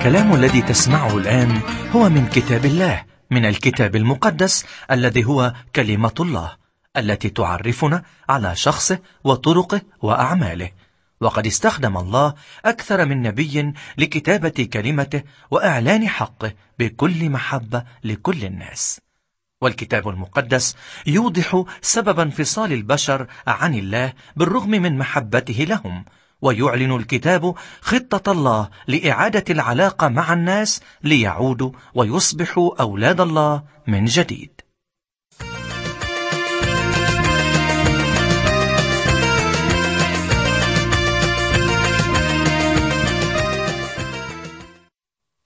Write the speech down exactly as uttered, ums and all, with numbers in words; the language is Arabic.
الكلام الذي تسمعه الآن هو من كتاب الله، من الكتاب المقدس الذي هو كلمة الله التي تعرفنا على شخصه وطرقه وأعماله. وقد استخدم الله أكثر من نبي لكتابة كلمته وإعلان حقه بكل محبة لكل الناس. والكتاب المقدس يوضح سبب انفصال البشر عن الله بالرغم من محبته لهم، ويعلن الكتاب خطة الله لإعادة العلاقة مع الناس ليعودوا ويصبحوا أولاد الله من جديد.